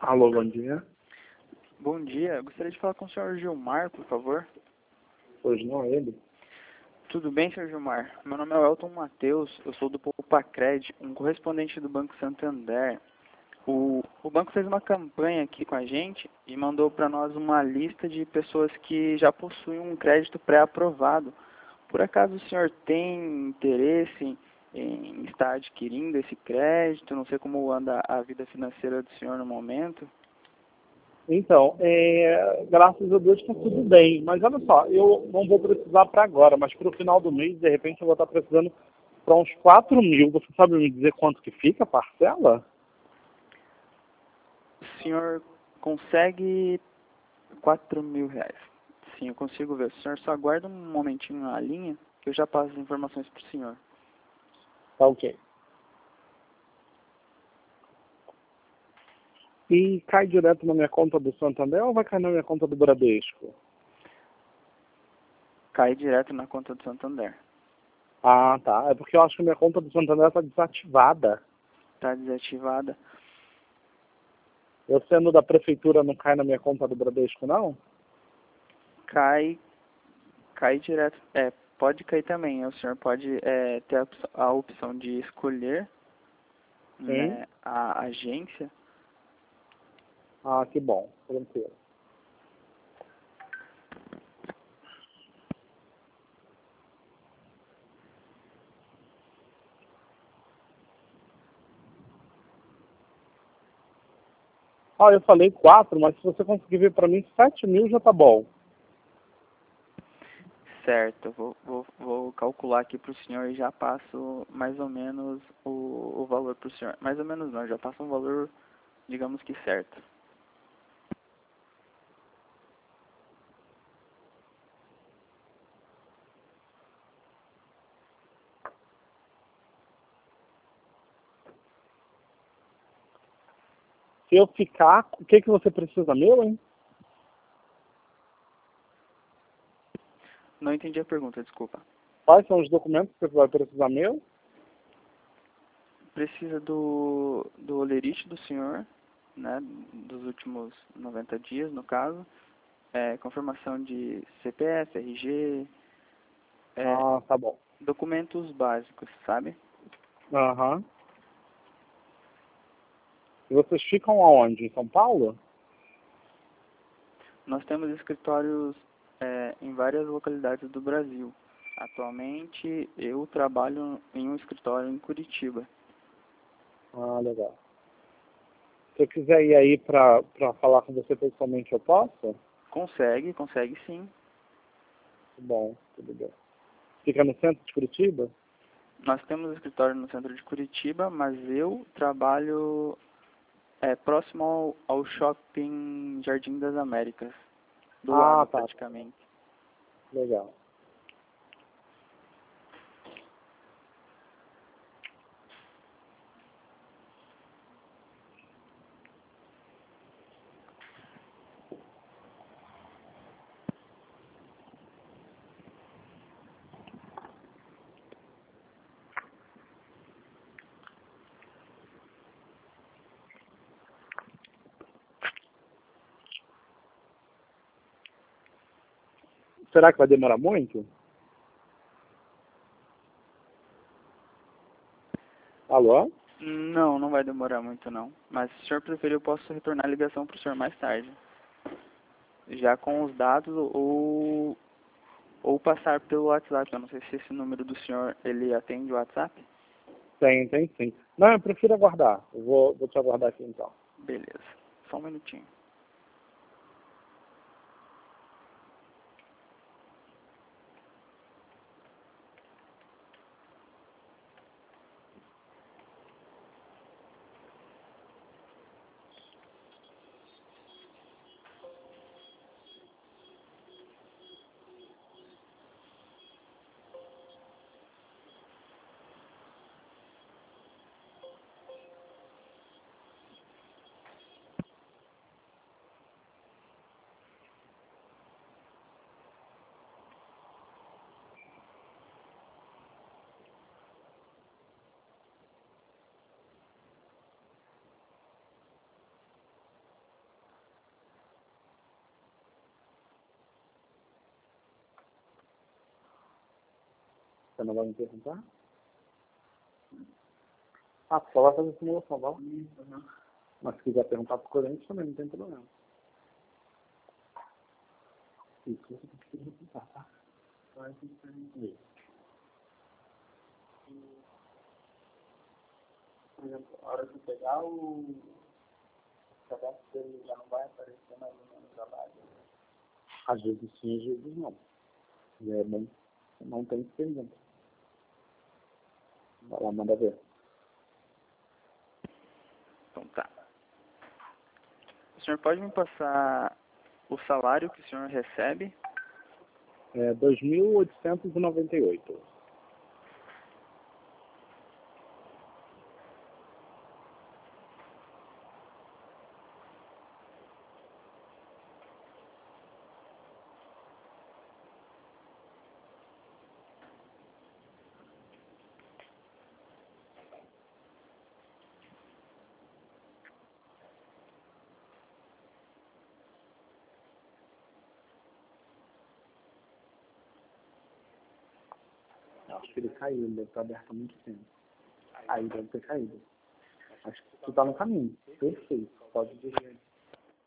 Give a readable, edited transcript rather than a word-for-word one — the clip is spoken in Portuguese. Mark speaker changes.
Speaker 1: Alô, bom dia.
Speaker 2: Bom dia, gostaria de falar com o senhor Gilmar, por favor.
Speaker 1: Hoje não é ele?
Speaker 2: Tudo bem, senhor Gilmar? Meu nome é Elton Matheus, eu sou do Poupacred, um correspondente do Banco Santander. O banco fez uma campanha aqui com a gente e mandou para nós uma lista de pessoas que já possuem um crédito pré-aprovado. Por acaso o senhor tem interesse em estar adquirindo esse crédito? Não sei como anda a vida financeira do senhor no momento.
Speaker 1: Então, graças a Deus está tudo bem. Mas olha só, eu não vou precisar para agora, mas para o final do mês, de repente, eu vou estar precisando para uns 4.000. Você sabe me dizer quanto que fica a parcela?
Speaker 2: O senhor consegue R$ 4.000. Sim, eu consigo ver. O senhor só aguarda um momentinho na linha que eu já passo as informações para o senhor.
Speaker 1: Tá ok. E cai direto na minha conta do Santander ou vai cair na minha conta do Bradesco?
Speaker 2: Cai direto na conta do Santander.
Speaker 1: Ah, tá. É porque eu acho que a minha conta do Santander está desativada.
Speaker 2: Está desativada.
Speaker 1: Eu sendo da prefeitura não cai na minha conta do Bradesco, não?
Speaker 2: Cai direto. Pode cair também. O senhor pode ter a opção de escolher,
Speaker 1: Sim.
Speaker 2: né, a agência.
Speaker 1: Ah, que bom. Tranquilo. Ah, eu falei 4, mas se você conseguir ver para mim 7.000 já tá bom.
Speaker 2: Certo, vou calcular aqui para o senhor e já passo mais ou menos o valor para o senhor. Mais ou menos não, já passo um valor, digamos que certo.
Speaker 1: Se eu ficar, o que você precisa meu, hein?
Speaker 2: Não entendi a pergunta, desculpa.
Speaker 1: Quais são os documentos que você vai precisar meu?
Speaker 2: Precisa do olerite do senhor, né, dos últimos 90 dias, no caso. Confirmação de CPF, RG,
Speaker 1: Ah, tá bom.
Speaker 2: documentos básicos, sabe?
Speaker 1: Aham. E vocês ficam aonde? Em São Paulo?
Speaker 2: Nós temos escritórios em várias localidades do Brasil. Atualmente, eu trabalho em um escritório em Curitiba.
Speaker 1: Ah, legal. Se eu quiser ir aí pra falar com você pessoalmente, eu posso?
Speaker 2: Consegue sim.
Speaker 1: Bom, tudo bem. Fica no centro de Curitiba?
Speaker 2: Nós temos escritório no centro de Curitiba, mas eu trabalho próximo ao shopping Jardim das Américas, do
Speaker 1: Ah,
Speaker 2: lado
Speaker 1: tá.
Speaker 2: praticamente.
Speaker 1: Legal. Será que vai demorar muito? Alô?
Speaker 2: Não, não vai demorar muito não. Mas se o senhor preferir, eu posso retornar a ligação para o senhor mais tarde. Já com os dados ou passar pelo WhatsApp. Eu não sei se esse número do senhor, ele atende o WhatsApp.
Speaker 1: Tem sim. Não, eu prefiro aguardar. Eu vou te aguardar aqui então.
Speaker 2: Beleza. Só um minutinho.
Speaker 1: Você não vai me perguntar? Ah, só vai fazer simulação, vai? Mas se quiser perguntar pro Corinthians também, não tem problema. Isso, você tem que perguntar, tá? Isso. Por exemplo, a hora que pegar o cadastro dele já não vai aparecer mais no trabalho? Às vezes sim, às vezes não. E é bom, não tem pergunta. Vai lá, manda ver.
Speaker 2: Então tá. O senhor pode me passar o salário que o senhor recebe?
Speaker 1: É 2.898. Acho que ele caiu, ele deve estar aberto há muito tempo. Aí deve ter caído. Acho que tu tá no caminho. Perfeito. Pode dizer.